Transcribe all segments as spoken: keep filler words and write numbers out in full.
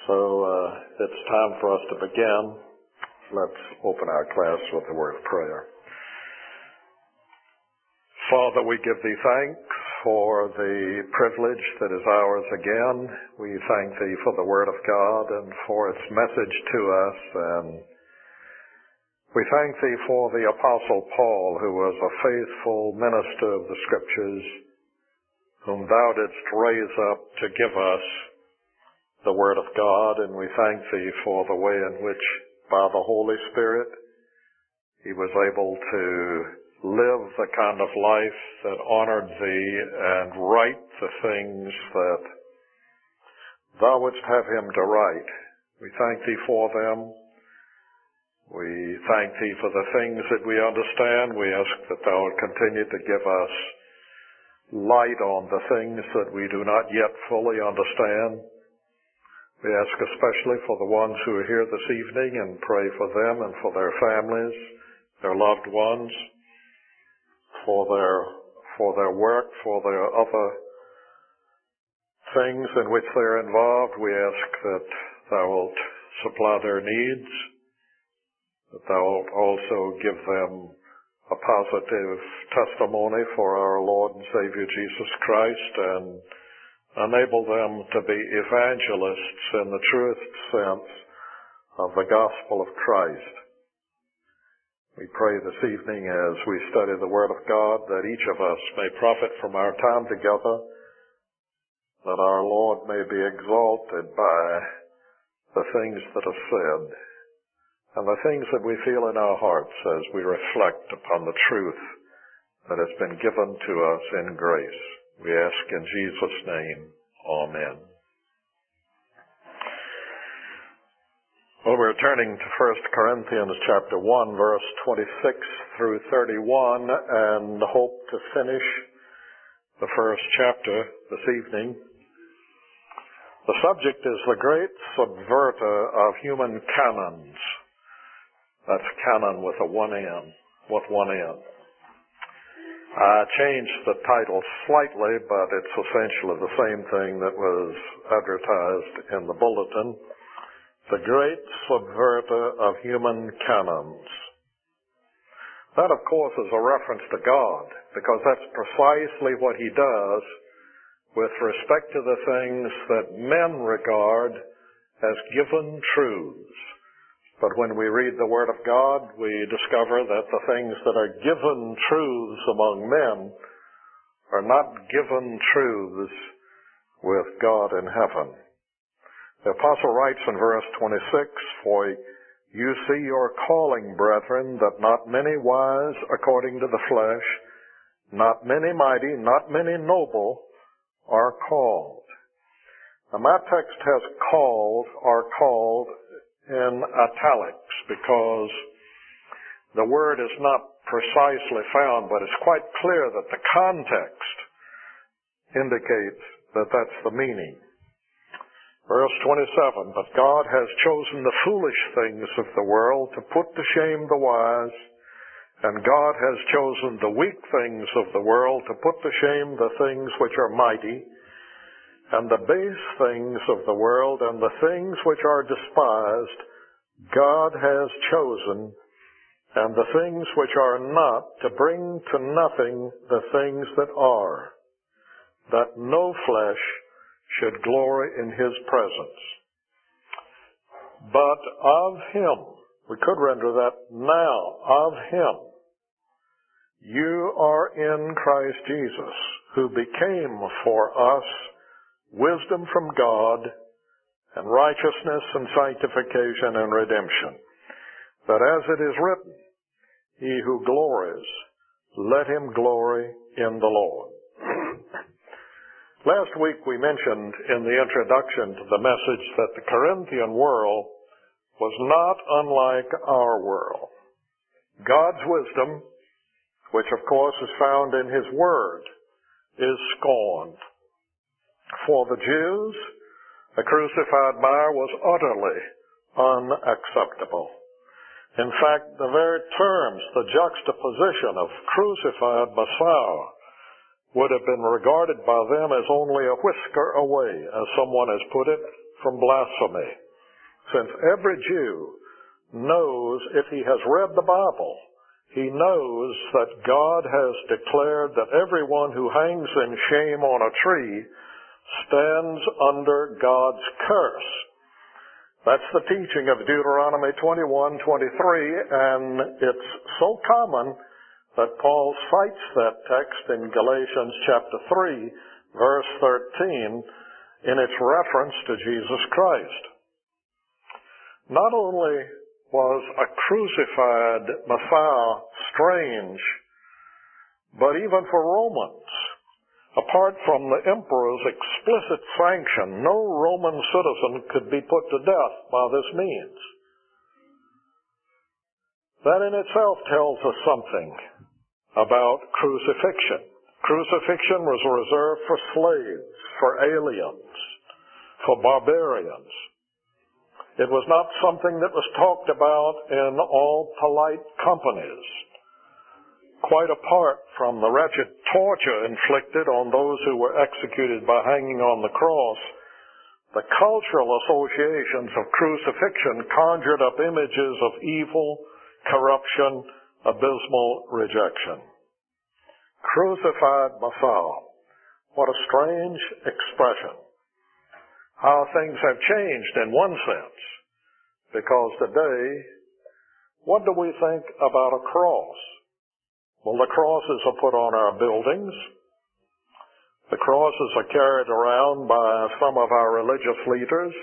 So uh, it's time for us to begin. Let's open our class with a word of prayer. Father, we give thee thanks for the privilege that is ours again. We thank thee for the word of God and for its message to us. And we thank thee for the Apostle Paul, who was a faithful minister of the Scriptures, whom thou didst raise up to give us the Word of God, and we thank thee for the way in which, by the Holy Spirit, he was able to live the kind of life that honored thee and write the things that thou wouldst have him to write. We thank thee for them. We thank thee for the things that we understand. We ask that thou would continue to give us light on the things that we do not yet fully understand. We ask especially for the ones who are here this evening and pray for them and for their families, their loved ones, for their for their work, for their other things in which they're involved. We ask that thou wilt supply their needs, that thou wilt also give them a positive testimony for our Lord and Savior Jesus Christ, and enable them to be evangelists in the truest sense of the gospel of Christ. We pray this evening as we study the Word of God that each of us may profit from our time together, that our Lord may be exalted by the things that are said and the things that we feel in our hearts as we reflect upon the truth that has been given to us in grace. We ask in Jesus' name, Amen. Well, we're turning to First Corinthians chapter one, verse twenty-six through thirty-one, and hope to finish the first chapter this evening. The subject is the great subverter of human canons. That's canon with a one N, with one N. I changed the title slightly, but it's essentially the same thing that was advertised in the bulletin. The Great Subverter of Human Canons. That, of course, is a reference to God, because that's precisely what he does with respect to the things that men regard as given truths. But when we read the Word of God, we discover that the things that are given truths among men are not given truths with God in heaven. The apostle writes in verse twenty-six, "For you see your calling, brethren, that not many wise according to the flesh, not many mighty, not many noble are called." Now my text has called, are called, in italics, because the word is not precisely found, but it's quite clear that the context indicates that that's the meaning. Verse twenty-seven, "But God has chosen the foolish things of the world to put to shame the wise, and God has chosen the weak things of the world to put to shame the things which are mighty, and the base things of the world and the things which are despised, God has chosen, and the things which are not, to bring to nothing the things that are, that no flesh should glory in his presence. But of him," we could render that, "now of him, you are in Christ Jesus, who became for us wisdom from God, and righteousness and sanctification and redemption, that as it is written, he who glories, let him glory in the Lord." Last week we mentioned in the introduction to the message that the Corinthian world was not unlike our world. God's wisdom, which of course is found in his word, is scorned. For the Jews, the crucified Messiah was utterly unacceptable. In fact, the very terms, the juxtaposition of crucified Messiah, would have been regarded by them as only a whisker away, as someone has put it, from blasphemy, since every Jew knows, if he has read the Bible, he knows that God has declared that everyone who hangs in shame on a tree stands under God's curse. That's the teaching of Deuteronomy twenty-one twenty-three, and it's so common that Paul cites that text in Galatians chapter three, verse thirteen, in its reference to Jesus Christ. Not only was a crucified Messiah strange, but even for Romans, apart from the emperor's explicit sanction, no Roman citizen could be put to death by this means. That in itself tells us something about crucifixion. Crucifixion was reserved for slaves, for aliens, for barbarians. It was not something that was talked about in all polite companies. Quite apart from the wretched torture inflicted on those who were executed by hanging on the cross, the cultural associations of crucifixion conjured up images of evil, corruption, abysmal rejection. Crucified Messiah. What a strange expression. How things have changed in one sense, because today, what do we think about a cross? Well, the crosses are put on our buildings. The crosses are carried around by some of our religious leaders.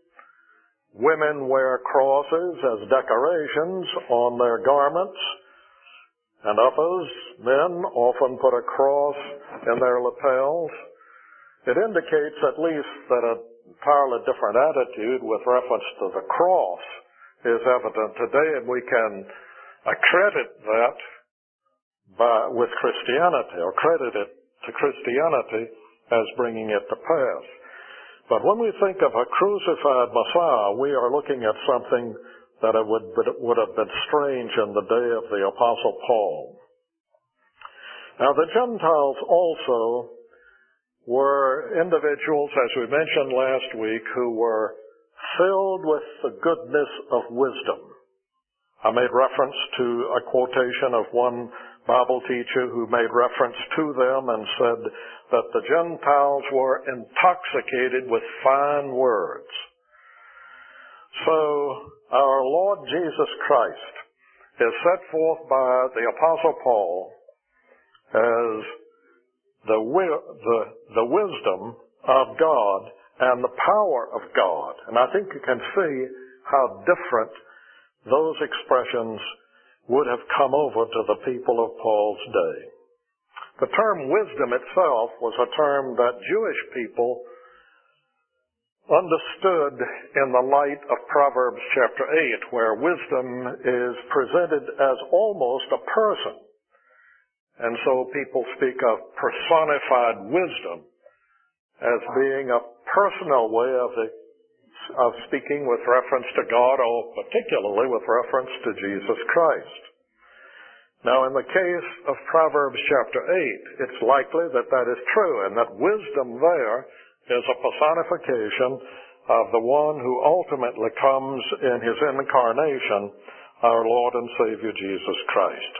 Women wear crosses as decorations on their garments, and others, men, often put a cross in their lapels. It indicates at least that a entirely different attitude with reference to the cross is evident today, and we can accredit that by, with Christianity, or credit it to Christianity as bringing it to pass. But when we think of a crucified Messiah, we are looking at something that it would, would have been strange in the day of the Apostle Paul. Now, the Gentiles also were individuals, as we mentioned last week, who were filled with the goodness of wisdom. I made reference to a quotation of one Bible teacher who made reference to them and said that the Gentiles were intoxicated with fine words. So, our Lord Jesus Christ is set forth by the Apostle Paul as The, the, the wisdom of God and the power of God. And I think you can see how different those expressions would have come over to the people of Paul's day. The term wisdom itself was a term that Jewish people understood in the light of Proverbs chapter eight, where wisdom is presented as almost a person. And so people speak of personified wisdom as being a personal way of, the, of speaking with reference to God, or particularly with reference to Jesus Christ. Now, in the case of Proverbs chapter eight, it's likely that that is true, and that wisdom there is a personification of the one who ultimately comes in his incarnation, our Lord and Savior Jesus Christ.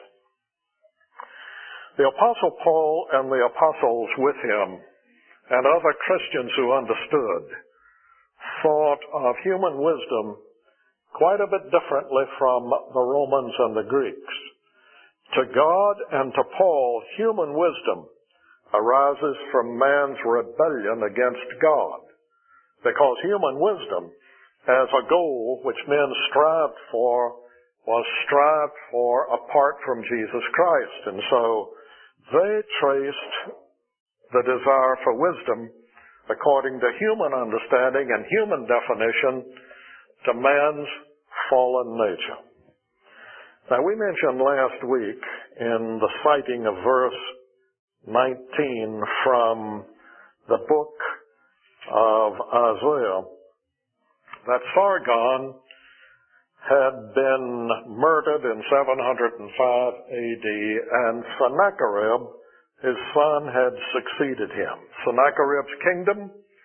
The Apostle Paul and the apostles with him and other Christians who understood thought of human wisdom quite a bit differently from the Romans and the Greeks. To God and to Paul, human wisdom arises from man's rebellion against God, because human wisdom as a goal which men strived for was strived for apart from Jesus Christ. And so they traced the desire for wisdom according to human understanding and human definition to man's fallen nature. Now, we mentioned last week in the citing of verse nineteen from the book of Isaiah that Sargon had been murdered in seven hundred five A D, and Sennacherib, his son, had succeeded him. Sennacherib's kingdom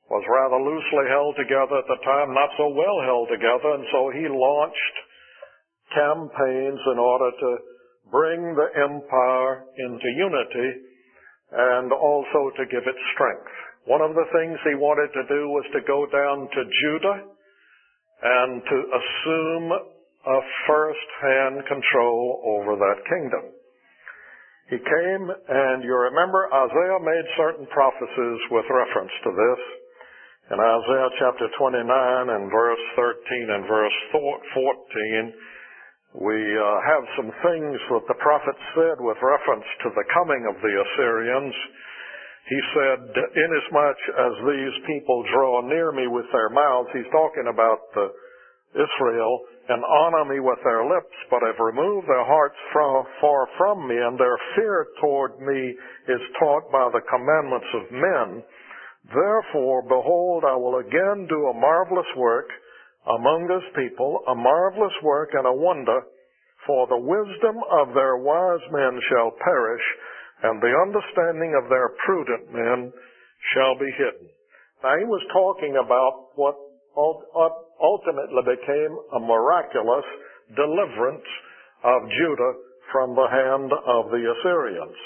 was rather loosely held together at the time, not so well held together, and so he launched campaigns in order to bring the empire into unity and also to give it strength. One of the things he wanted to do was to go down to Judah and to assume a first-hand control over that kingdom. He came, and you remember Isaiah made certain prophecies with reference to this. In Isaiah chapter twenty-nine and verse thirteen and verse fourteen, we uh, have some things that the prophet said with reference to the coming of the Assyrians. He said, inasmuch as these people draw near me with their mouths, he's talking about uh, Israel, and honor me with their lips, but have removed their hearts far, far from me, and their fear toward me is taught by the commandments of men. Therefore, behold, I will again do a marvelous work among this people, a marvelous work and a wonder, for the wisdom of their wise men shall perish, and the understanding of their prudent men shall be hidden. Now, he was talking about what ultimately became a miraculous deliverance of Judah from the hand of the Assyrians.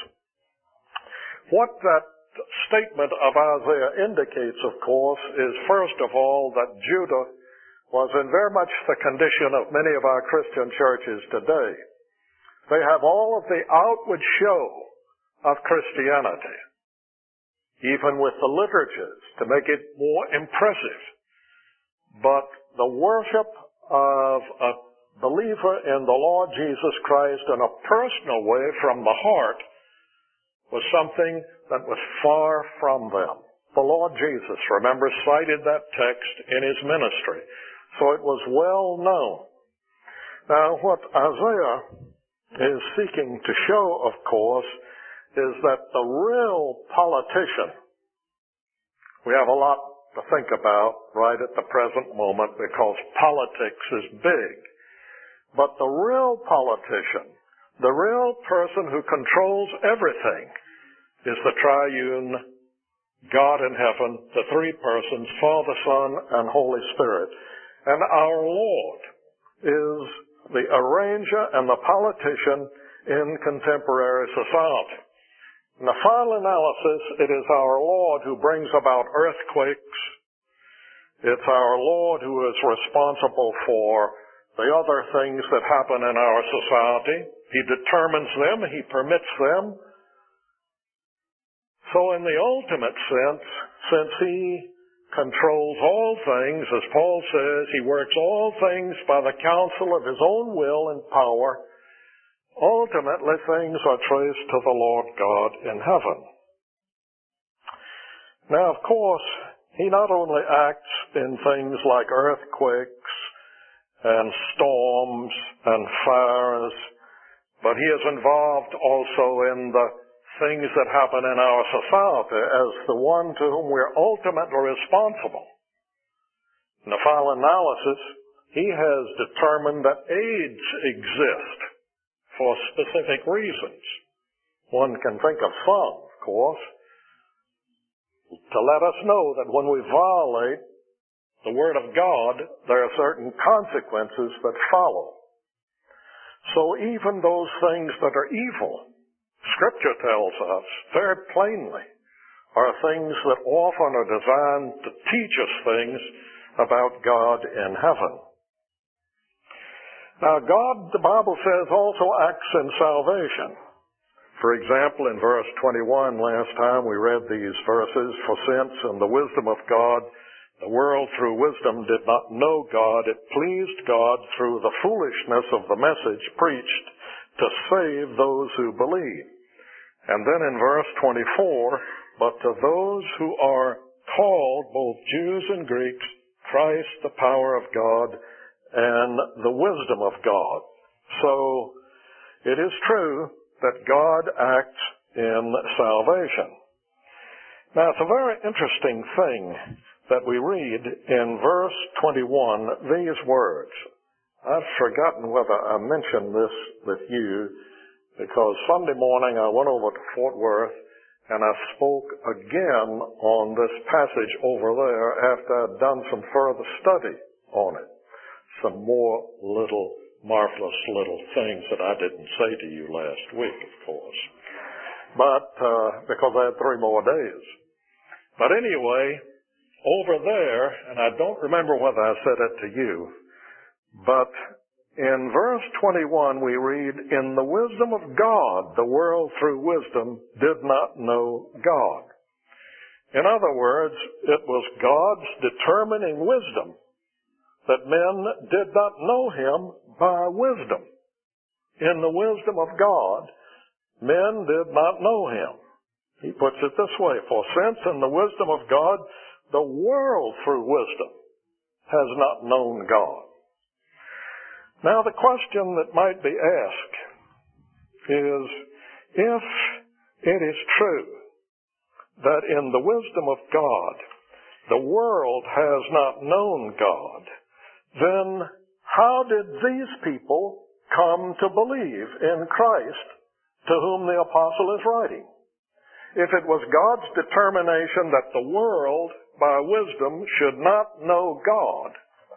What that statement of Isaiah indicates, of course, is first of all that Judah was in very much the condition of many of our Christian churches today. They have all of the outward show of Christianity, even with the liturgies, to make it more impressive. But the worship of a believer in the Lord Jesus Christ in a personal way from the heart was something that was far from them. The Lord Jesus, remember, cited that text in his ministry, so it was well known. Now, what Isaiah is seeking to show, of course, is that the real politician, we have a lot to think about right at the present moment because politics is big, but the real politician, the real person who controls everything, is the triune God in heaven, the three persons, Father, Son, and Holy Spirit. And our Lord is the arranger and the politician in contemporary society. In the final analysis, it is our Lord who brings about earthquakes. It's our Lord who is responsible for the other things that happen in our society. He determines them. He permits them. So in the ultimate sense, since he controls all things, as Paul says, he works all things by the counsel of his own will and power, ultimately things are traced to the Lord God in heaven. Now, of course, he not only acts in things like earthquakes and storms and fires, but he is involved also in the things that happen in our society as the one to whom we're ultimately responsible. In the final analysis, he has determined that AIDS exists for specific reasons. One can think of some, of course, to let us know that when we violate the Word of God, there are certain consequences that follow. So even those things that are evil, Scripture tells us very plainly, are things that often are designed to teach us things about God in heaven. Now, God, the Bible says, also acts in salvation. For example, in verse twenty-one, last time we read these verses, for since in the wisdom of God, the world through wisdom did not know God, it pleased God through the foolishness of the message preached to save those who believe. And then in verse twenty-four, but to those who are called, both Jews and Greeks, Christ, the power of God, and the wisdom of God. So, it is true that God acts in salvation. Now, it's a very interesting thing that we read in verse twenty-one, these words. I've forgotten whether I mentioned this with you, because Sunday morning I went over to Fort Worth and I spoke again on this passage over there after I'd done some further study on it. Some more little, marvelous little things that I didn't say to you last week, of course. But, uh, because I had three more days. But anyway, over there, and I don't remember whether I said it to you, but in verse twenty-one we read, "In the wisdom of God, the world through wisdom did not know God." In other words, it was God's determining wisdom that men did not know Him by wisdom. In the wisdom of God, men did not know Him. He puts it this way, "For since in the wisdom of God, the world through wisdom has not known God." Now the question that might be asked is, if it is true that in the wisdom of God, the world has not known God, then how did these people come to believe in Christ to whom the apostle is writing? If it was God's determination that the world, by wisdom, should not know God,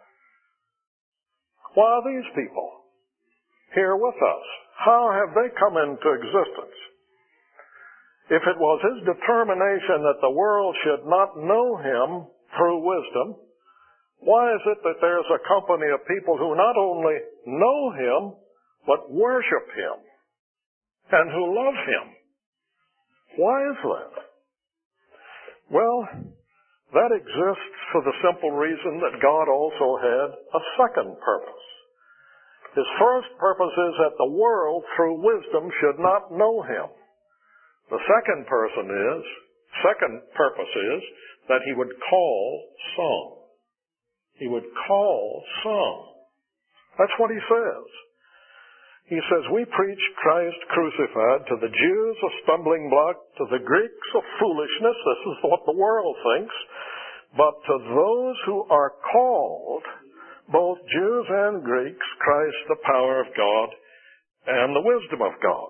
why are these people here with us? How have they come into existence? If it was His determination that the world should not know Him through wisdom, why is it that there's a company of people who not only know Him, but worship Him, and who love Him? Why is that? Well, that exists for the simple reason that God also had a second purpose. His first purpose is that the world, through wisdom, should not know Him. The second person is, second purpose is, that He would call some. He would call some. That's what He says. He says, "We preach Christ crucified, to the Jews a stumbling block, to the Greeks a foolishness." This is what the world thinks. "But to those who are called, both Jews and Greeks, Christ the power of God and the wisdom of God."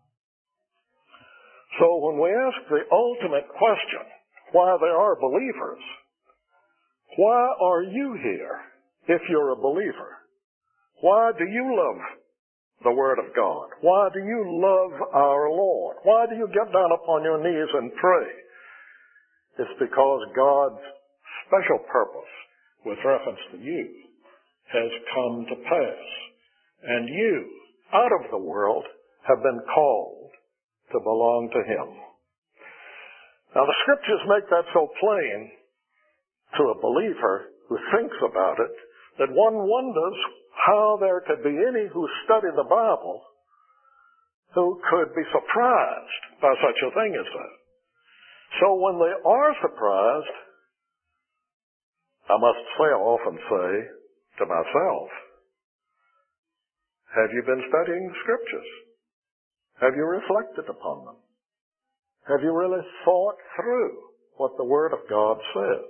So when we ask the ultimate question, why there are believers, why are you here if you're a believer? Why do you love the Word of God? Why do you love our Lord? Why do you get down upon your knees and pray? It's because God's special purpose with reference to you has come to pass. And you, out of the world, have been called to belong to Him. Now the Scriptures make that so plain to a believer who thinks about it that one wonders how there could be any who study the Bible who could be surprised by such a thing as that. So when they are surprised, I must say, I often say to myself, have you been studying the Scriptures? Have you reflected upon them? Have you really thought through what the Word of God says?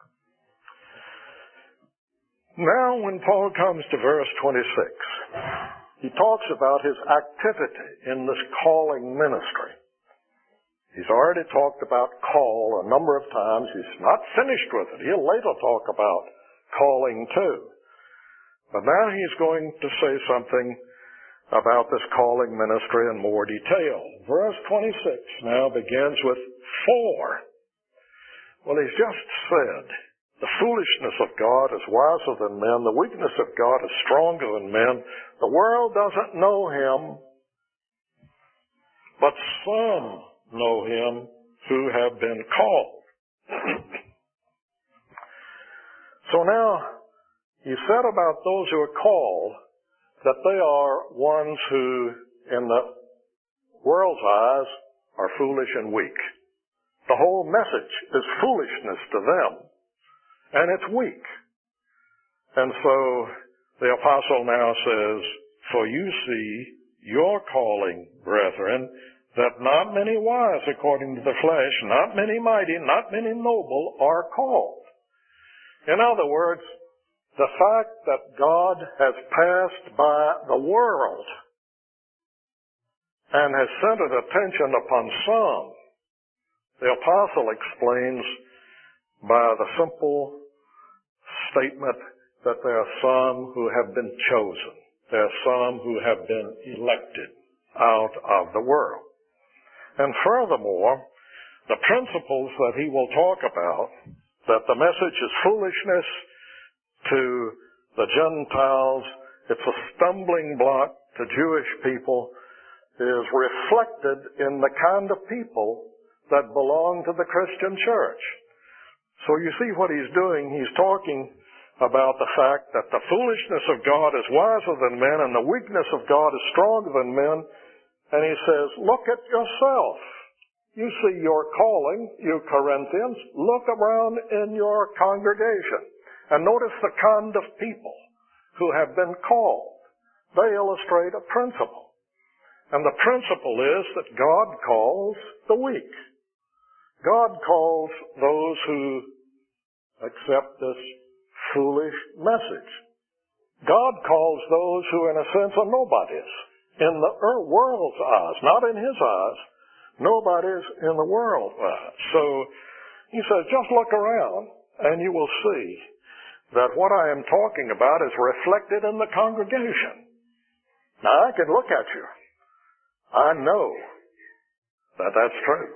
Now when Paul comes to verse twenty-six, he talks about his activity in this calling ministry. He's already talked about call a number of times. He's not finished with it. He'll later talk about calling too. But now he's going to say something about this calling ministry in more detail. Verse twenty-six now begins with for. Well, he's just said, the foolishness of God is wiser than men. The weakness of God is stronger than men. The world doesn't know Him, but some know Him who have been called. So now, he said about those who are called that they are ones who, in the world's eyes, are foolish and weak. The whole message is foolishness to them, and it's weak. And so the apostle now says, for you see your calling, brethren, that not many wise according to the flesh, not many mighty, not many noble are called. In other words, the fact that God has passed by the world and has centered attention upon some The apostle explains by the simple statement that there are some who have been chosen. There are some who have been elected out of the world. And furthermore, the principles that he will talk about, that the message is foolishness to the Gentiles, it's a stumbling block to Jewish people, is reflected in the kind of people that belong to the Christian church. So you see what he's doing. He's talking about the fact that the foolishness of God is wiser than men and the weakness of God is stronger than men. And he says, look at yourself. You see your calling, you Corinthians. Look around in your congregation and notice the kind of people who have been called. They illustrate a principle. And the principle is that God calls the weak. God calls those who accept this foolish message. God calls those who, in a sense, are nobodies in the world's eyes, not in his eyes. Nobody's in the world's eyes. So he says, just look around and you will see that what I am talking about is reflected in the congregation. Now, I can look at you. I know that that's true.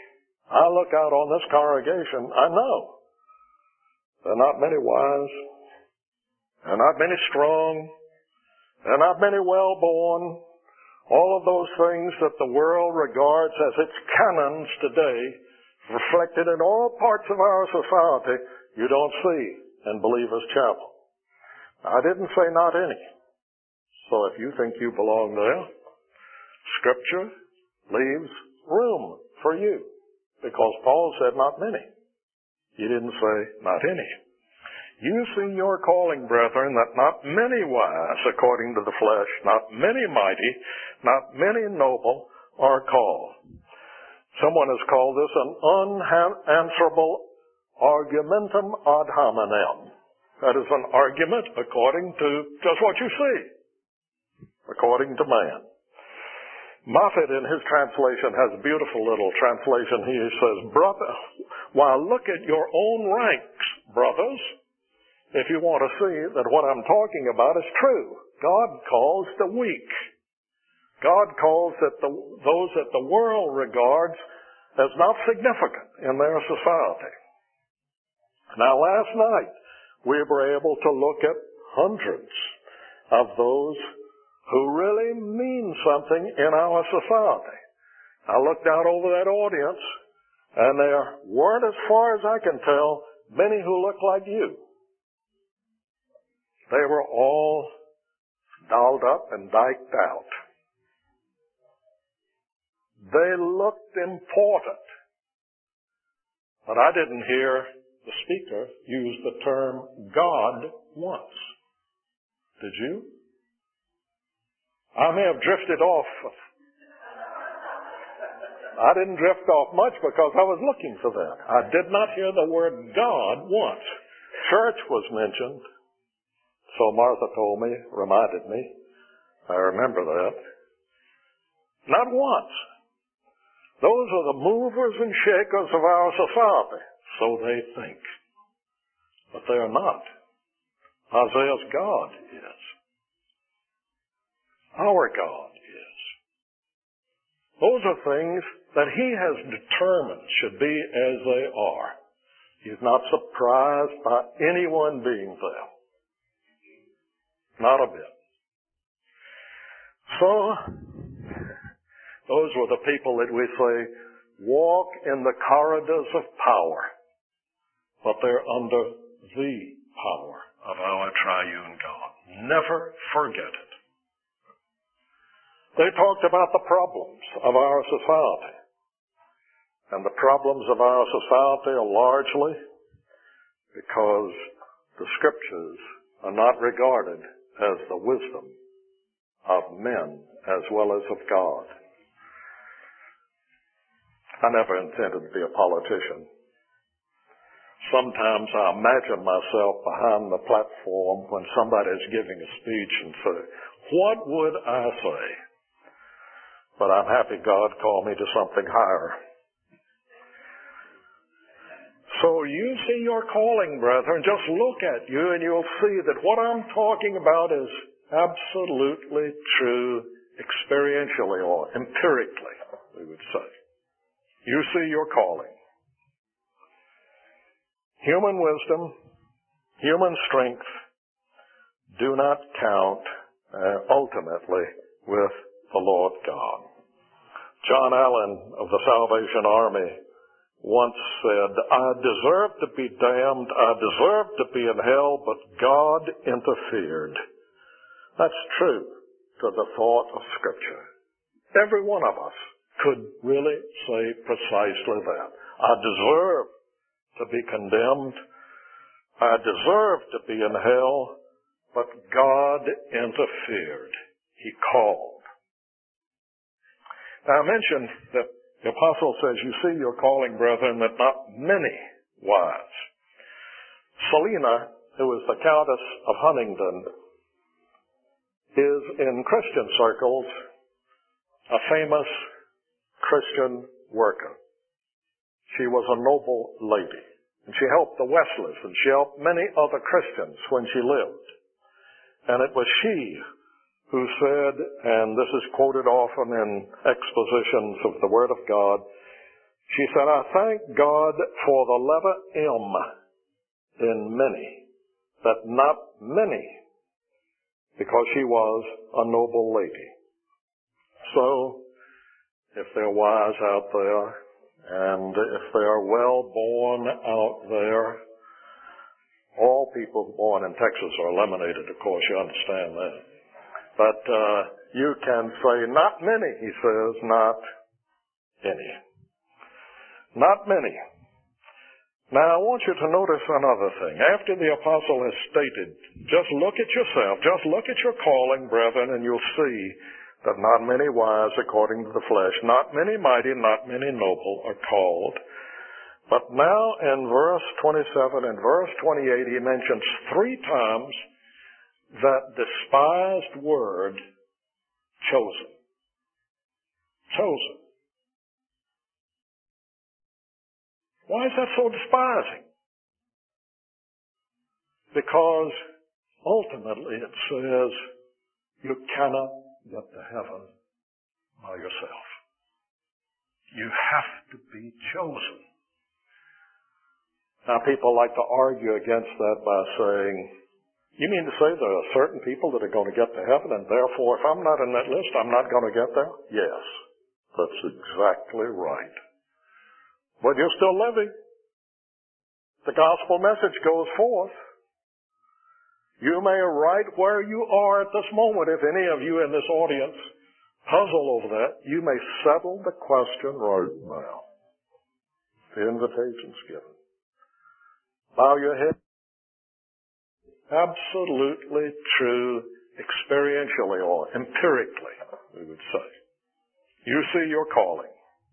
I look out on this congregation, I know there are not many wise, there are not many strong, there are not many well-born. All of those things that the world regards as its canons today, reflected in all parts of our society, you don't see in Believers Chapel. I didn't say not any. So if you think you belong there, Scripture leaves room for you. Because Paul said not many. He didn't say not any. You see your calling, brethren, that not many wise according to the flesh, not many mighty, not many noble are called. Someone has called this an unanswerable argumentum ad hominem. That is an argument according to just what you see, according to man. Moffat, in his translation, has a beautiful little translation. He says, brother, why look at your own ranks, brothers, if you want to see that what I'm talking about is true. God calls the weak. God calls that the, those that the world regards as not significant in their society. Now, last night, we were able to look at hundreds of those who really mean something in our society. I looked out over that audience, and there weren't, as far as I can tell, many who looked like you. They were all dolled up and diked out. They looked important. But I didn't hear the speaker use the term God once. Did you? I may have drifted off. I didn't drift off much because I was looking for that. I did not hear the word God once. Church was mentioned. So Martha told me, reminded me. I remember that. Not once. Those are the movers and shakers of our society. So they think. But they are not. Isaiah's God is. Our God is. Those are things that he has determined should be as they are. He's not surprised by anyone being there. Not a bit. So, those were the people that we say walk in the corridors of power, but they're under the power of our triune God. Never forget it. They talked about the problems of our society. And the problems of our society are largely because the Scriptures are not regarded as the wisdom of men as well as of God. I never intended to be a politician. Sometimes I imagine myself behind the platform when somebody is giving a speech and say, what would I say? But I'm happy God called me to something higher. So you see your calling, brethren. Just look at you and you'll see that what I'm talking about is absolutely true experientially or empirically, we would say. You see your calling. Human wisdom, human strength do not count uh, ultimately with the Lord God. John Allen of the Salvation Army once said, I deserve to be damned, I deserve to be in hell, but God interfered. That's true to the thought of Scripture. Every one of us could really say precisely that. I deserve to be condemned. I deserve to be in hell, but God interfered. He called. Now I mentioned that the apostle says, you see your calling, brethren, that not many wives. Selina, who is the Countess of Huntingdon, is in Christian circles a famous Christian worker. She was a noble lady, and she helped the Wesleys, and she helped many other Christians when she lived. And it was she who said, and this is quoted often in expositions of the Word of God, she said, I thank God for the letter M in many, that not many, because she was a noble lady. So, if there are wives out there, and if they are well born out there, all people born in Texas are eliminated, of course, you understand that. But uh, you can say, not many, he says, not any. Not many. Now, I want you to notice another thing. After the apostle has stated, just look at yourself, just look at your calling, brethren, and you'll see that not many wise according to the flesh, not many mighty, not many noble are called. But now in verse twenty-seven and verse twenty-eight, he mentions three times that despised word, chosen. Chosen. Why is that so despising? Because ultimately it says you cannot get to heaven by yourself. You have to be chosen. Now people like to argue against that by saying, you mean to say there are certain people that are going to get to heaven, and therefore if I'm not in that list, I'm not going to get there? Yes, that's exactly right. But you're still living. The gospel message goes forth. You may right where you are at this moment, if any of you in this audience puzzle over that, you may settle the question right now. The invitation's given. Bow your head. Absolutely true, experientially or empirically, we would say. You see your calling.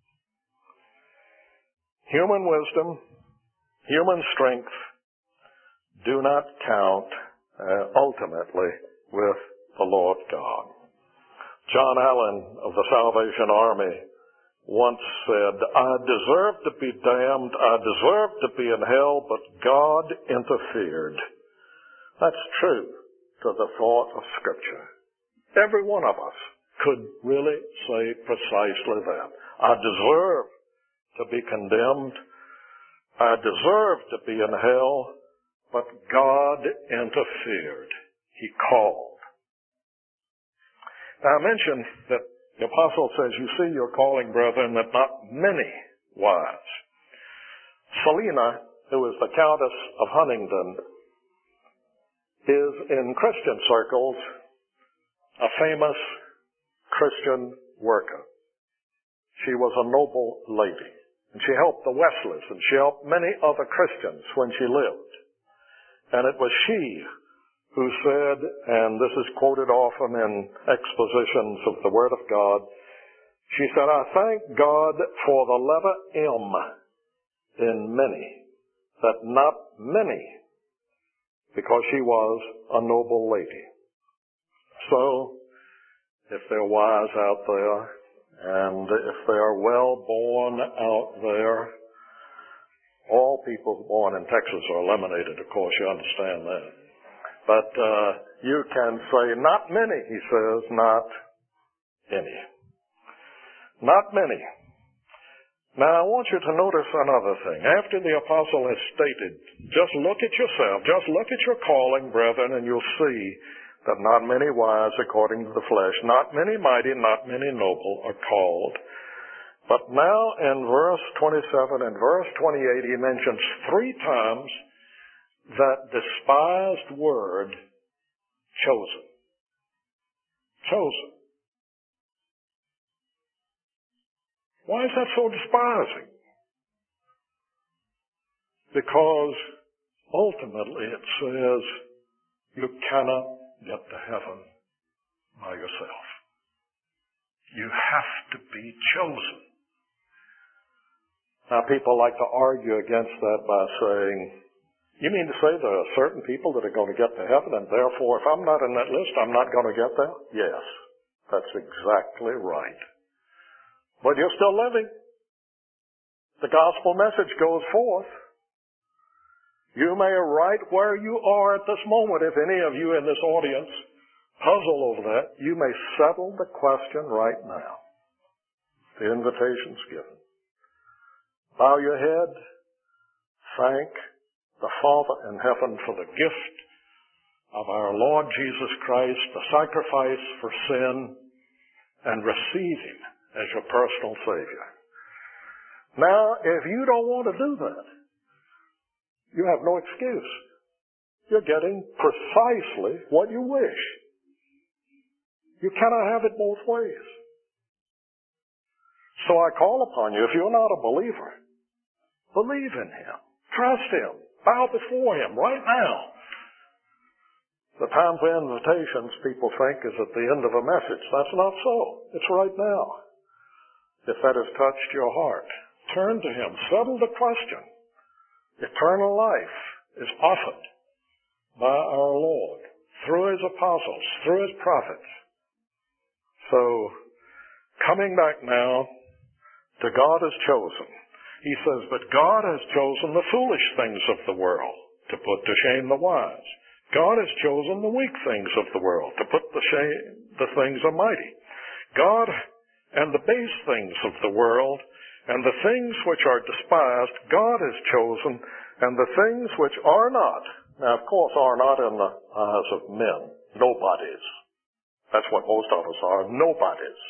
Human wisdom, human strength do not count uh, ultimately with the Lord God. John Allen of the Salvation Army once said, I deserve to be damned, I deserve to be in hell, but God interfered. That's true to the thought of Scripture. Every one of us could really say precisely that. I deserve to be condemned. I deserve to be in hell, but God interfered. He called. Now I mentioned that the apostle says, you see your calling, brethren, that not many wives. Selina, who is the Countess of Huntingdon, is in Christian circles a famous Christian worker. She was a noble lady, and she helped the Wesleys, and she helped many other Christians when she lived. And it was she who said, and this is quoted often in expositions of the Word of God, she said, I thank God for the letter M in many, that not many, because she was a noble lady. So, if there are wives out there, and if they are well born out there, All people born in Texas are eliminated, of course, you understand that. But uh, you can say, not many, he says, not any. Not many. Now, I want you to notice another thing. After the apostle has stated, just look at yourself, just look at your calling, brethren, and you'll see that not many wise according to the flesh, not many mighty, not many noble are called. But now in verse twenty-seven and verse twenty-eight, he mentions three times that despised word, chosen. Chosen. Why is that so despising? Because ultimately it says you cannot get to heaven by yourself. You have to be chosen. Now people like to argue against that by saying, you mean to say there are certain people that are going to get to heaven and therefore if I'm not in that list, I'm not going to get there? Yes, that's exactly right. But you're still living. The gospel message goes forth. You may right where you are at this moment, if any of you in this audience puzzle over that, you may settle the question right now. The invitation's given. Bow your head. Thank the Father in heaven for the gift of our Lord Jesus Christ, the sacrifice for sin, and receive Him as your personal Savior. Now, if you don't want to do that, you have no excuse. You're getting precisely what you wish. You cannot have it both ways. So I call upon you, if you're not a believer, believe in Him. Trust Him. Bow before Him right now. The time for invitations, people think, is at the end of a message. That's not so. It's right now. If that has touched your heart, turn to Him. Settle the question. Eternal life is offered by our Lord through His apostles, through His prophets. So, coming back now to God has chosen. He says, but God has chosen the foolish things of the world to put to shame the wise. God has chosen the weak things of the world to put to shame the things of mighty. God and the base things of the world, and the things which are despised, God has chosen, and the things which are not, now of course are not in the eyes of men, nobodies. That's what most of us are, nobodies.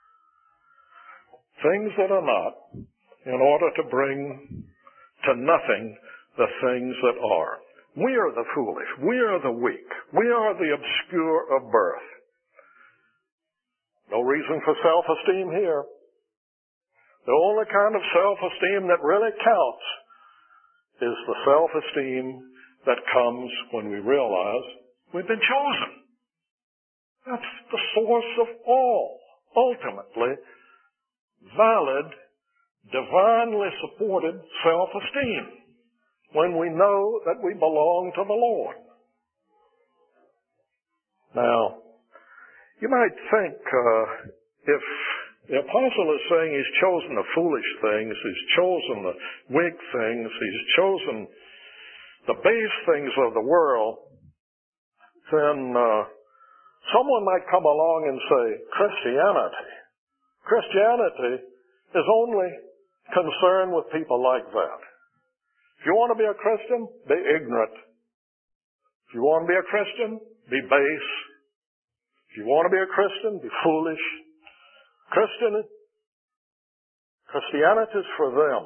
Things that are not, in order to bring to nothing the things that are. We are the foolish, we are the weak, we are the obscure of birth. No reason for self-esteem here. The only kind of self-esteem that really counts is the self-esteem that comes when we realize we've been chosen. That's the source of all, ultimately, valid, divinely supported self-esteem, when we know that we belong to the Lord. Now, you might think uh, if the apostle is saying he's chosen the foolish things, he's chosen the weak things, he's chosen the base things of the world, then uh, someone might come along and say, Christianity. Christianity is only concerned with people like that. If you want to be a Christian, be ignorant. If you want to be a Christian, be base. If you want to be a Christian, be foolish. Christian, Christianity is for them.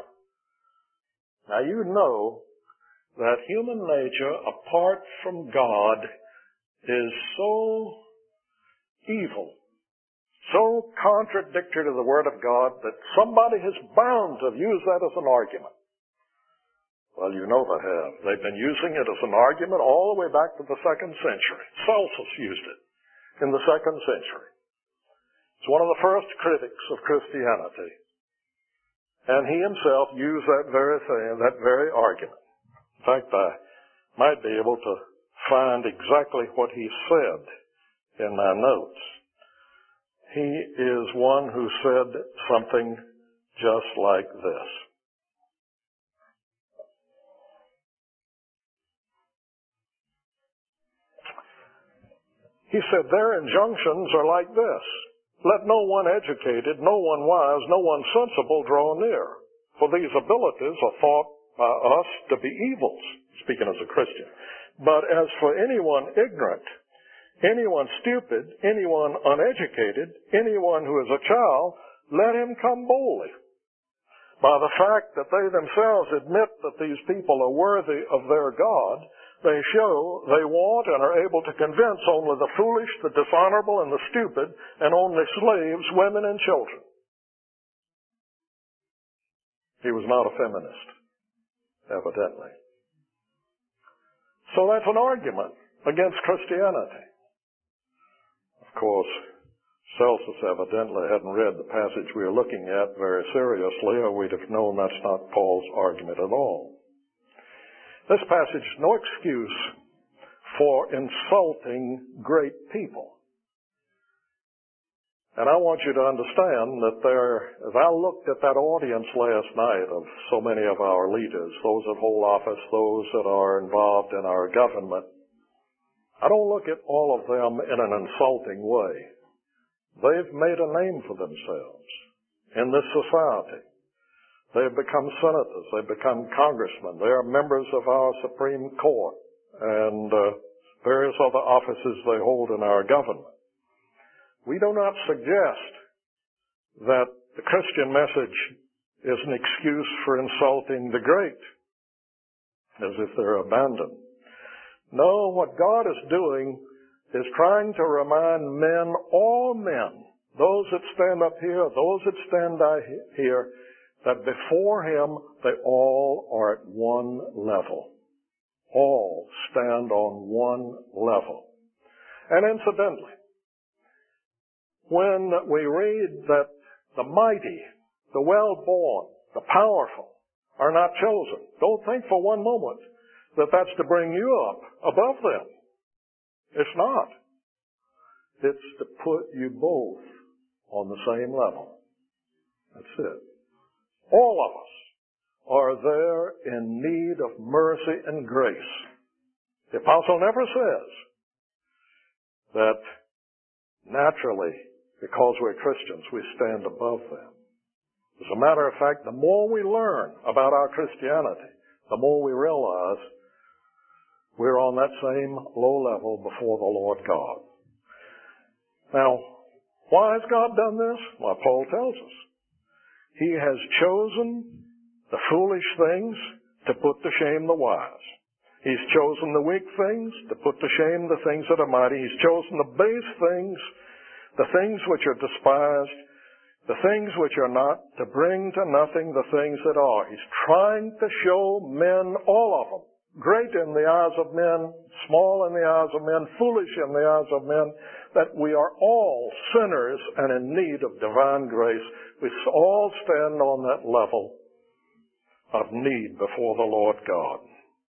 Now you know that human nature, apart from God, is so evil, so contradictory to the Word of God, that somebody is bound to use that as an argument. Well, you know they have. They've been using it as an argument all the way back to the second century. Celsus used it in the second century. It's one of the first critics of Christianity. And he himself used that very thing, that very argument. In fact, I might be able to find exactly what he said in my notes. He is one who said something just like this. He said their injunctions are like this: let no one educated, no one wise, no one sensible draw near, for these abilities are thought by us to be evils, speaking as a Christian. But as for anyone ignorant, anyone stupid, anyone uneducated, anyone who is a child, let him come boldly. By the fact that they themselves admit that these people are worthy of their God, they show they want and are able to convince only the foolish, the dishonorable, and the stupid, and only slaves, women, and children. He was not a feminist, evidently. So that's an argument against Christianity. Of course, Celsus evidently hadn't read the passage we are looking at very seriously, or we'd have known that's not Paul's argument at all. This passage is no excuse for insulting great people. And I want you to understand that there, as I looked at that audience last night of so many of our leaders, those that hold office, those that are involved in our government, I don't look at all of them in an insulting way. They've made a name for themselves in this society. They've become senators. They've become congressmen. They are members of our Supreme Court and uh, various other offices they hold in our government. We do not suggest that the Christian message is an excuse for insulting the great, as if they're abandoned. No, what God is doing is trying to remind men, all men, those that stand up here, those that stand down here, that before Him they all are at one level. All stand on one level. And incidentally, when we read that the mighty, the well-born, the powerful are not chosen, don't think for one moment that that's to bring you up above them. It's not. It's to put you both on the same level. That's it. All of us are there in need of mercy and grace. The apostle never says that naturally, because we're Christians, we stand above them. As a matter of fact, the more we learn about our Christianity, the more we realize we're on that same low level before the Lord God. Now, why has God done this? Well, Paul tells us. He has chosen the foolish things to put to shame the wise. He's chosen the weak things to put to shame the things that are mighty. He's chosen the base things, the things which are despised, the things which are not, to bring to nothing the things that are. He's trying to show men, all of them, great in the eyes of men, small in the eyes of men, foolish in the eyes of men, that we are all sinners and in need of divine grace. We all stand on that level of need before the Lord God.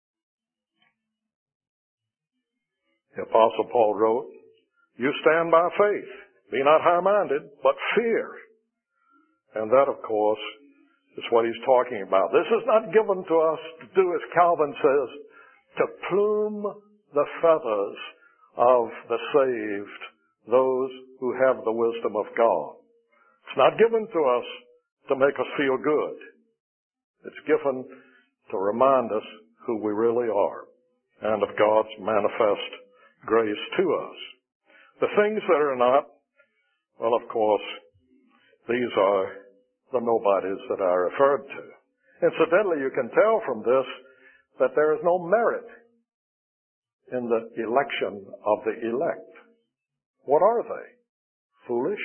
The Apostle Paul wrote, "You stand by faith. Be not high-minded, but fear." And that, of course, is what he's talking about. This is not given to us to do, as Calvin says, to plume the feathers of the saved, those who have the wisdom of God. It's not given to us to make us feel good. It's given to remind us who we really are and of God's manifest grace to us. The things that are not, well, of course, these are the nobodies that I referred to. Incidentally, you can tell from this that there is no merit in the election of the elect. What are they? Foolish?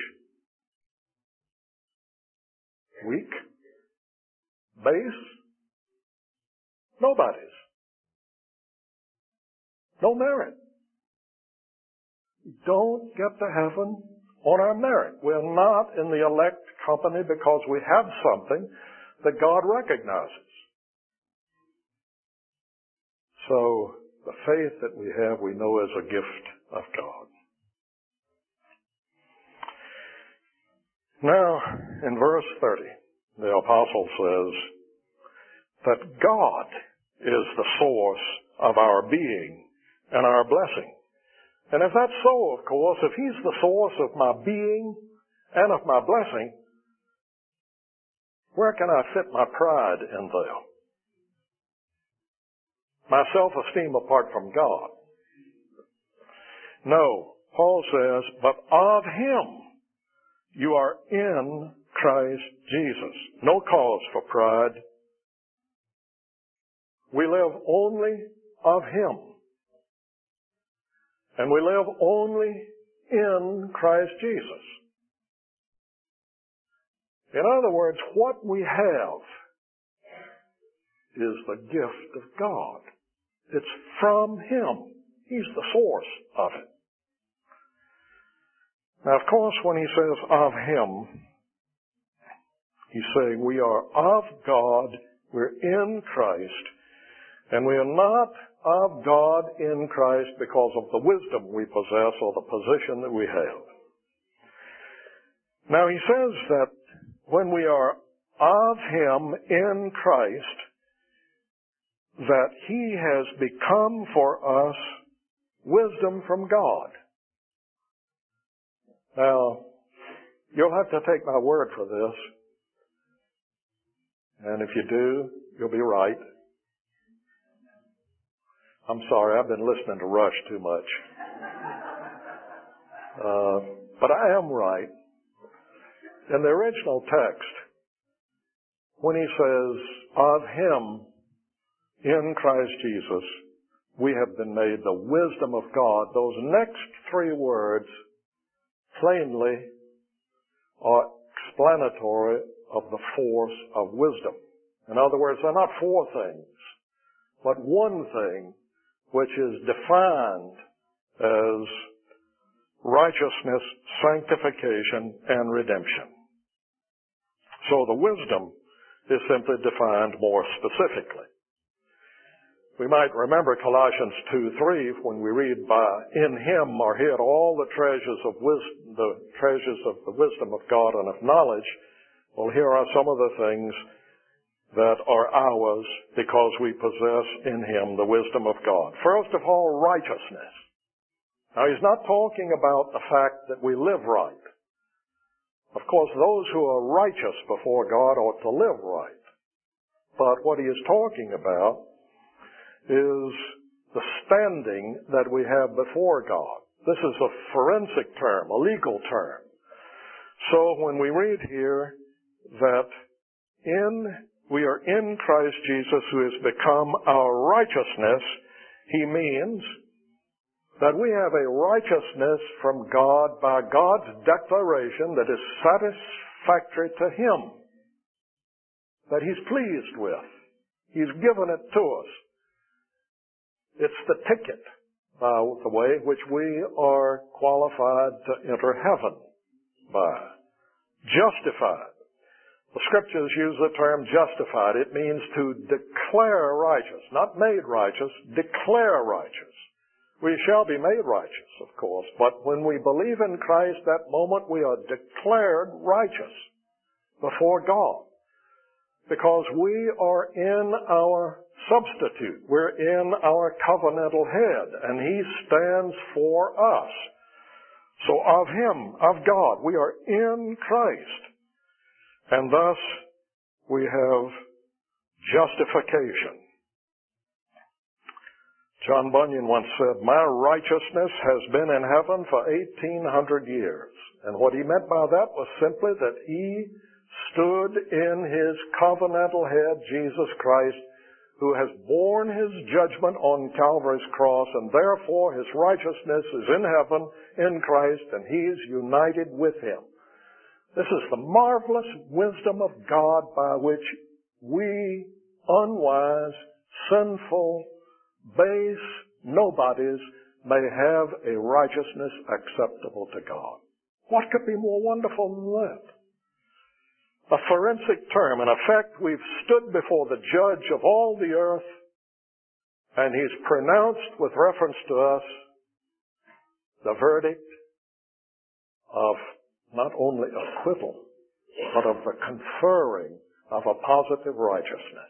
Weak? Base? Nobodies. No merit. We don't get to heaven on our merit. We're not in the elect company because we have something that God recognizes. So, the faith that we have, we know is a gift of God. Now, in verse thirty, the apostle says that God is the source of our being and our blessing, And if that's so, of course, if He's the source of my being and of my blessing, where can I fit my pride in there? My self-esteem apart from God? No. Paul says, but of Him you are in Christ Jesus. No cause for pride. We live only of Him. And we live only in Christ Jesus. In other words, what we have is the gift of God. It's from Him. He's the source of it. Now, of course, when he says of Him, he's saying we are of God, we're in Christ, and we are not of God in Christ because of the wisdom we possess or the position that we have. Now, he says that when we are of Him in Christ, that He has become for us wisdom from God. Now, you'll have to take my word for this. And if you do, you'll be right. I'm sorry, I've been listening to Rush too much. Uh, but I am right. In the original text, when he says, of Him in Christ Jesus, we have been made the wisdom of God, those next three words plainly are explanatory of the force of wisdom. In other words, they're not four things, but one thing which is defined as righteousness, sanctification, and redemption. So the wisdom is simply defined more specifically. We might remember Colossians two three when we read, by in Him are hid all the treasures of wisdom, the treasures of the wisdom of God and of knowledge. Well, here are some of the things that are ours because we possess in Him the wisdom of God. First of all, righteousness. Now, he's not talking about the fact that we live right. Of course, those who are righteous before God ought to live right. But what he is talking about is the standing that we have before God. This is a forensic term, a legal term. So when we read here that in we are in Christ Jesus who has become our righteousness, he means that we have a righteousness from God by God's declaration that is satisfactory to Him, that He's pleased with. He's given it to us. It's the ticket by the way which we are qualified to enter heaven by. Justified. The Scriptures use the term justified. It means to declare righteous, not made righteous, declare righteous. We shall be made righteous, of course, but when we believe in Christ, that moment we are declared righteous before God because we are in our substitute. We're in our covenantal head, and He stands for us. So of Him, of God, we are in Christ. And thus, we have justification. John Bunyan once said, my righteousness has been in heaven for eighteen hundred years. And what he meant by that was simply that he stood in His covenantal head, Jesus Christ, who has borne His judgment on Calvary's cross, and therefore His righteousness is in heaven in Christ, and He is united with Him. This is the marvelous wisdom of God by which we, unwise, sinful, base nobodies, may have a righteousness acceptable to God. What could be more wonderful than that? A forensic term. In effect, we've stood before the judge of all the earth, and He's pronounced with reference to us the verdict of not only acquittal, but of the conferring of a positive righteousness.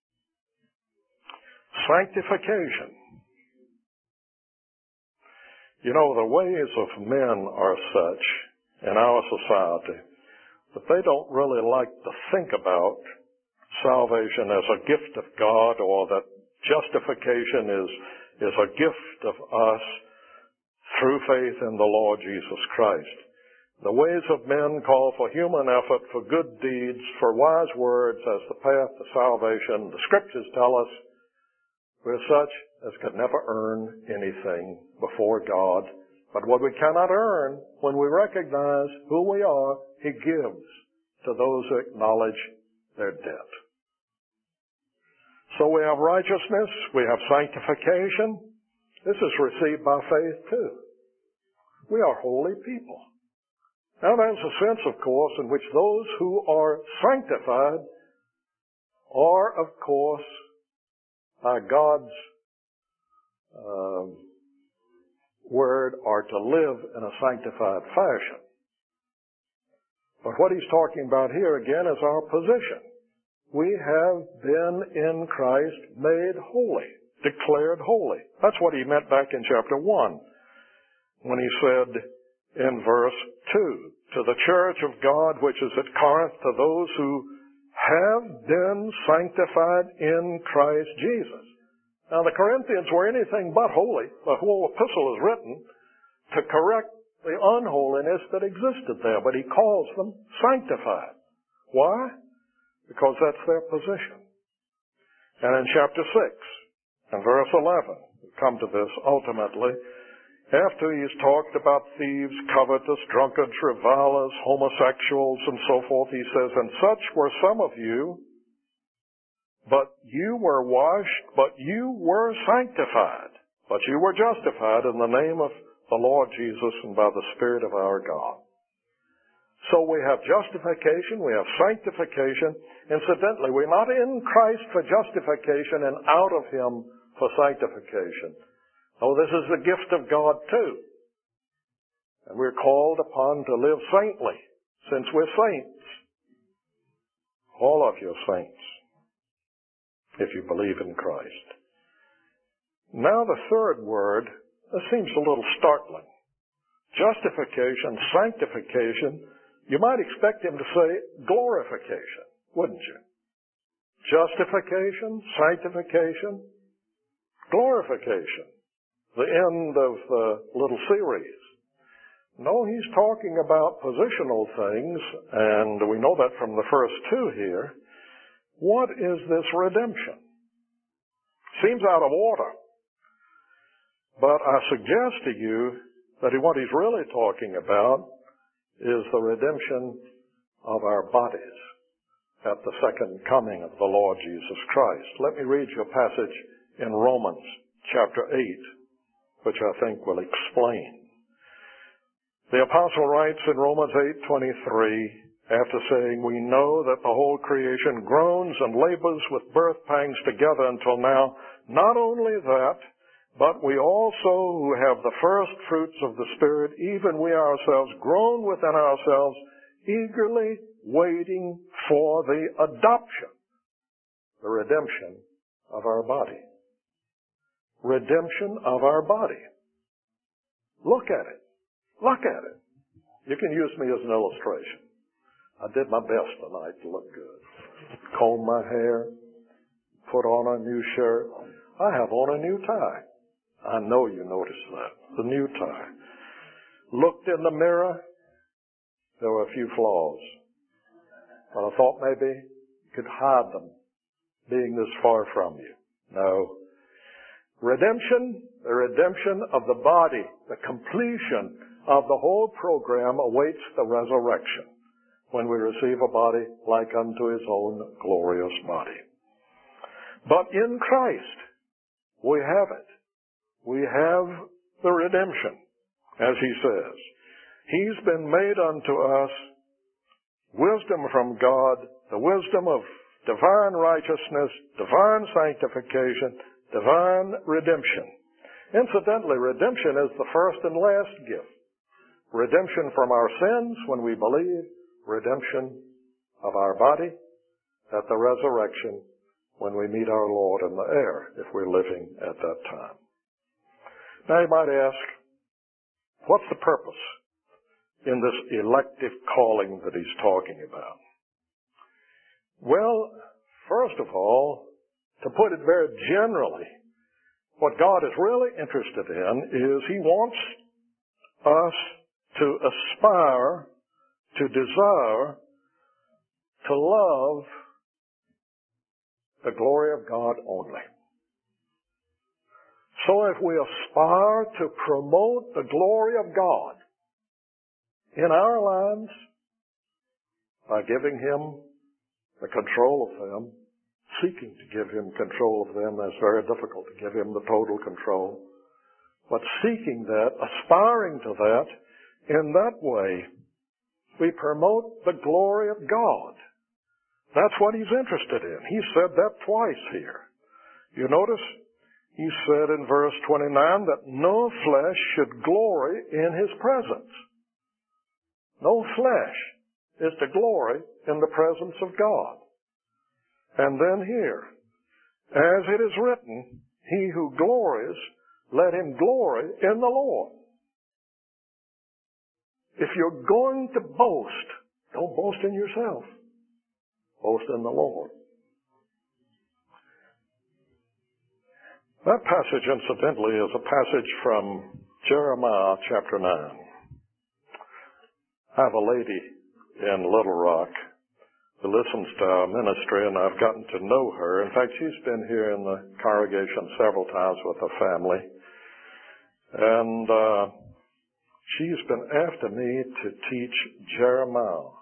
Sanctification. You know, the ways of men are such in our society that they don't really like to think about salvation as a gift of God, or that justification is, is a gift of us through faith in the Lord Jesus Christ. The ways of men call for human effort, for good deeds, for wise words as the path to salvation. The Scriptures tell us we're such as could never earn anything before God. But what we cannot earn, when we recognize who we are, He gives to those who acknowledge their debt. So we have righteousness, we have sanctification. This is received by faith too. We are holy people. Now there's a sense, of course, in which those who are sanctified are, of course, by God's uh, word, are to live in a sanctified fashion. But what he's talking about here again is our position. We have been in Christ made holy, declared holy. That's what he meant back in chapter one when he said in verse two, to the church of God which is at Corinth, to those who have been sanctified in Christ Jesus. Now the Corinthians were anything but holy. The whole epistle is written to correct the unholiness that existed there, but he calls them sanctified. Why? Because that's their position. And in chapter six, and verse eleven, we come to this ultimately, after he's talked about thieves, covetous, drunkards, revilers, homosexuals, and so forth, he says, and such were some of you, but you were washed, but you were sanctified, but you were justified in the name of the Lord Jesus and by the Spirit of our God. So we have justification, we have sanctification. Incidentally, we're not in Christ for justification and out of Him for sanctification. Oh, this is the gift of God too. And we're called upon to live saintly, since we're saints. All of you are saints, if you believe in Christ. Now the third word, this seems a little startling. Justification, sanctification. You might expect him to say glorification, wouldn't you? Justification, sanctification, glorification. The end of the little series. No, he's talking about positional things, and we know that from the first two here. What is this redemption? Seems out of order. But I suggest to you that what he's really talking about is the redemption of our bodies at the second coming of the Lord Jesus Christ. Let me read you a passage in Romans chapter eight, which I think will explain. The apostle writes in Romans eight twenty-three, after saying, we know that the whole creation groans and labors with birth pangs together until now. Not only that, but we also who have the first fruits of the Spirit, even we ourselves, groan within ourselves, eagerly waiting for the adoption, the redemption of our body. Redemption of our body. Look at it. Look at it. You can use me as an illustration. I did my best tonight to look good. Combed my hair, put on a new shirt. I have on a new tie. I know you noticed that. The new tie. Looked in the mirror. There were a few flaws. But I thought maybe you could hide them being this far from you. No. Redemption, the redemption of the body, the completion of the whole program awaits the resurrection when we receive a body like unto His own glorious body. But in Christ, we have it. We have the redemption, as He says. He's been made unto us wisdom from God, the wisdom of divine righteousness, divine sanctification, divine redemption. Incidentally, redemption is the first and last gift. Redemption from our sins when we believe, redemption of our body at the resurrection when we meet our Lord in the air, if we're living at that time. Now you might ask, What's the purpose in this elective calling that he's talking about? Well, first of all, to put it very generally, what God is really interested in is He wants us to aspire, to desire, to love the glory of God only. So if we aspire to promote the glory of God in our lives by giving Him the control of them, seeking to give Him control of them, that's very difficult to give Him the total control. But seeking that, aspiring to that, in that way, we promote the glory of God. That's what He's interested in. He said that twice here. You notice, He said in verse twenty-nine that no flesh should glory in His presence. No flesh is to glory in the presence of God. And then here, as it is written, he who glories, let him glory in the Lord. If you're going to boast, don't boast in yourself. Boast in the Lord. That passage, incidentally, is a passage from Jeremiah chapter nine. I have a lady in Little Rock who listens to our ministry, and I've gotten to know her. In fact, she's been here in the congregation several times with her family. And uh, she's been after me to teach Jeremiah.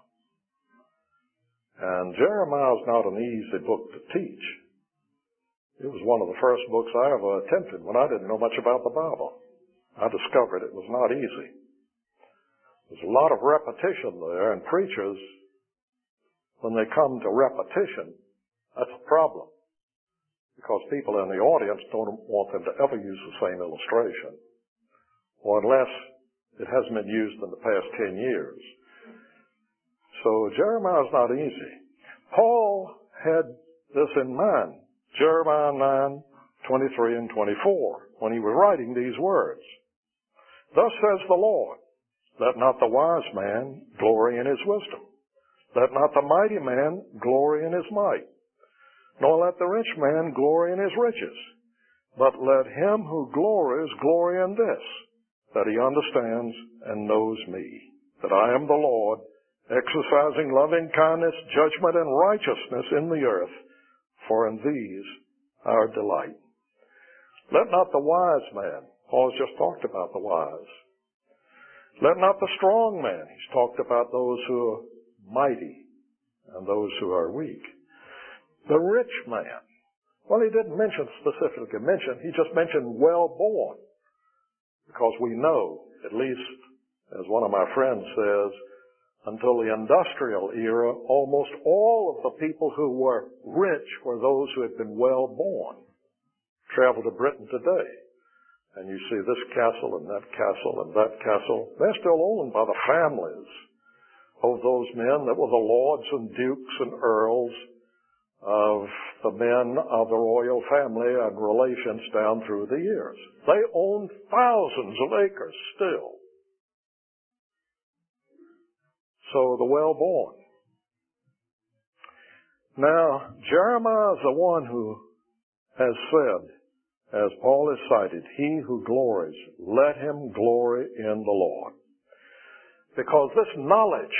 And Jeremiah is not an easy book to teach. It was one of the first books I ever attempted when I didn't know much about the Bible. I discovered it was not easy. There's a lot of repetition there, and preachers, when they come to repetition, that's a problem. Because people in the audience don't want them to ever use the same illustration, or unless it hasn't been used in the past ten years. So Jeremiah is not easy. Paul had this in mind, Jeremiah nine, twenty-three and twenty-four, when he was writing these words. Thus says the Lord, let not the wise man glory in his wisdom. Let not the mighty man glory in his might. Nor let the rich man glory in his riches. But let him who glories glory in this, that he understands and knows me, that I am the Lord, exercising loving kindness, judgment, and righteousness in the earth, for in these our delight. Let not the wise man, Paul's just talked about the wise. Let not the strong man, he's talked about those who are mighty and those who are weak. The rich man, well, he didn't mention specifically mention, he just mentioned well-born. Because we know, at least as one of my friends says, until the industrial era, almost all of the people who were rich were those who had been well-born. Travel to Britain today, and you see this castle and that castle and that castle. They're still owned by the families of those men that were the lords and dukes and earls of the men of the royal family and relations down through the years. They owned thousands of acres still. So the well-born. Now, Jeremiah is the one who has said, as Paul has cited, he who glories, let him glory in the Lord. Because this knowledge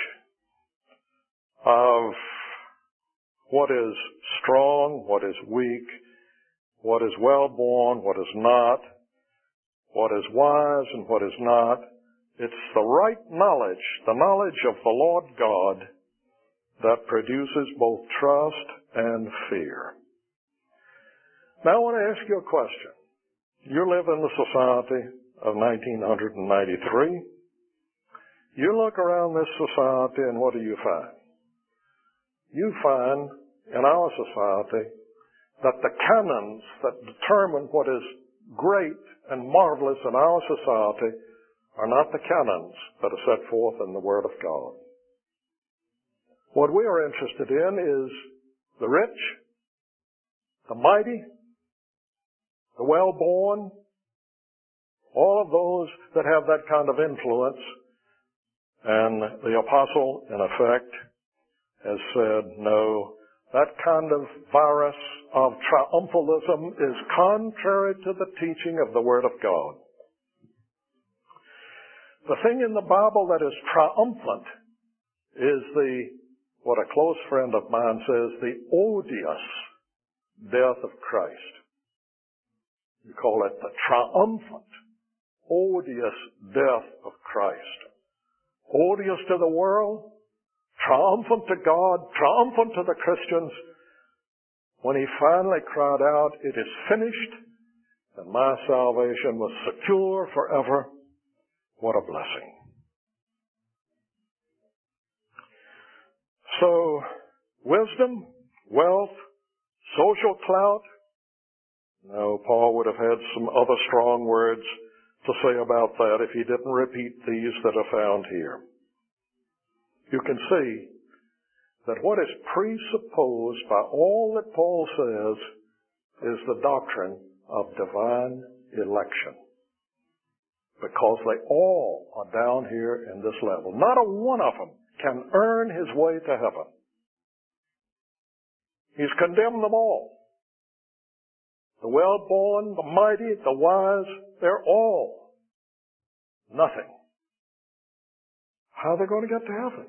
of what is strong, what is weak, what is well-born, what is not, what is wise and what is not, it's the right knowledge, the knowledge of the Lord God, that produces both trust and fear. Now I want to ask you a question. You live in the society of nineteen ninety-three. You look around this society and what do you find? You find in our society that the canons that determine what is great and marvelous in our society are not the canons that are set forth in the Word of God. What we are interested in is the rich, the mighty, the well-born, All of those that have that kind of influence. And the apostle, in effect, has said, no, that kind of virus of triumphalism is contrary to the teaching of the Word of God. The thing in the Bible that is triumphant is the, what a close friend of mine says, the odious death of Christ. You call it the triumphant, odious death of Christ. Odious to the world, triumphant to God, triumphant to the Christians, when he finally cried out, it is finished, and my salvation was secure forever. What a blessing. So, wisdom, wealth, social clout. No, Paul would have had some other strong words to say about that if he didn't repeat these that are found here. You can see that what is presupposed by all that Paul says is the doctrine of divine election. Because they all are down here in this level. Not a one of them can earn his way to heaven. He's condemned them all. The well-born, the mighty, the wise, they're all nothing. How are they going to get to heaven?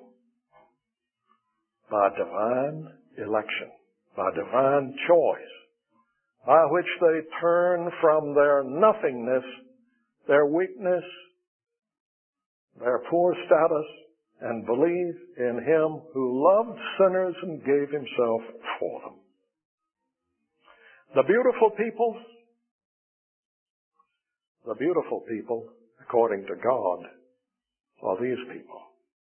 By divine election, by divine choice, by which they turn from their nothingness, their weakness, their poor status, and believe in Him who loved sinners and gave Himself for them. The beautiful people, the beautiful people, according to God, are these people.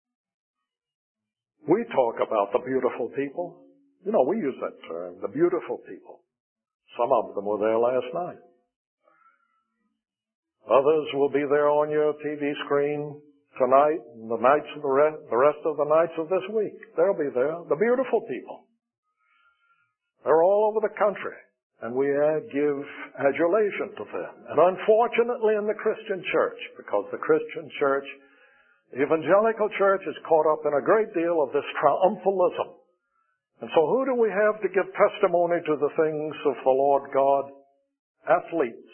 We talk about the beautiful people. You know, we use that term, the beautiful people. Some of them were there last night. Others will be there on your T V screen tonight, and the nights of the rest, the rest of the nights of this week. They'll be there. The beautiful people. They're all over the country. And we give adulation to them. And unfortunately in the Christian church, because the Christian church, the evangelical church is caught up in a great deal of this triumphalism. And so who do we have to give testimony to the things of the Lord God? Athletes.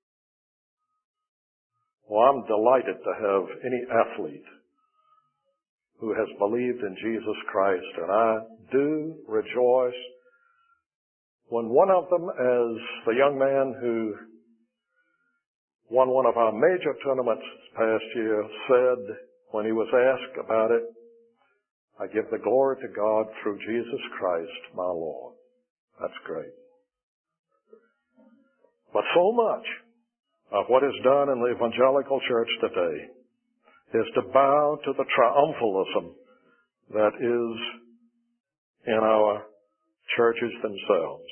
Well, I'm delighted to have any athlete who has believed in Jesus Christ, and I do rejoice when one of them, as the young man who won one of our major tournaments this past year, said when he was asked about it, I give the glory to God through Jesus Christ, my Lord. That's great. But so much of what is done in the evangelical church today is to bow to the triumphalism that is in our churches themselves.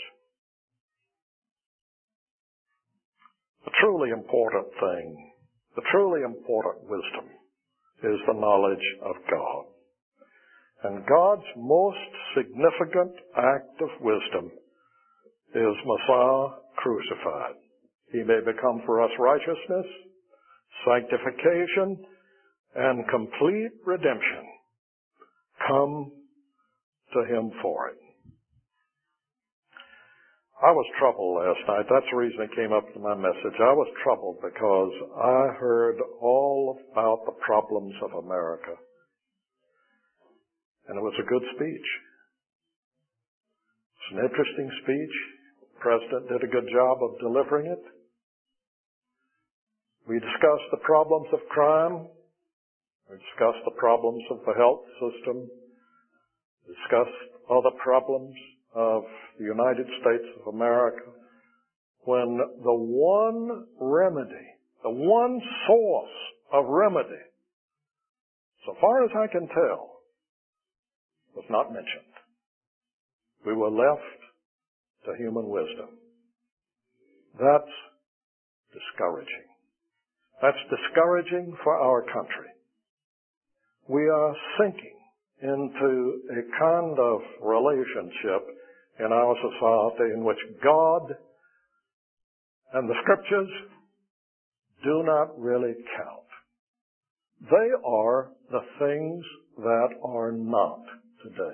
The truly important thing, the truly important wisdom is the knowledge of God. And God's most significant act of wisdom is Messiah crucified. He may become for us righteousness, sanctification, and complete redemption. Come to Him for it. I was troubled last night. That's the reason it came up in my message. I was troubled because I heard all about the problems of America. And it was a good speech. It's an interesting speech. The President did a good job of delivering it. We discussed the problems of crime. We discussed the problems of the health system. We discussed other problems of the United States of America, when the one remedy, the one source of remedy, so far as I can tell, was not mentioned. We were left to human wisdom. That's discouraging. That's discouraging for our country. We are sinking into a kind of relationship in our society in which God and the Scriptures do not really count. They are the things that are not today,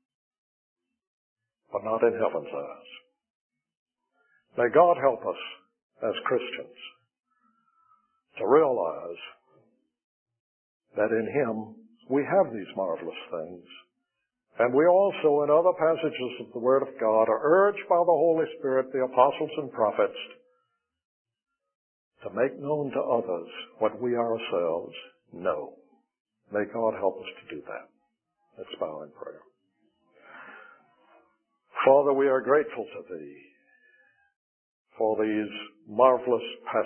but not in heaven's eyes. May God help us as Christians to realize that in Him we have these marvelous things. And we also, in other passages of the Word of God, are urged by the Holy Spirit, the apostles and prophets, to make known to others what we ourselves know. May God help us to do that. Let's bow in prayer. Father, we are grateful to Thee for these marvelous passages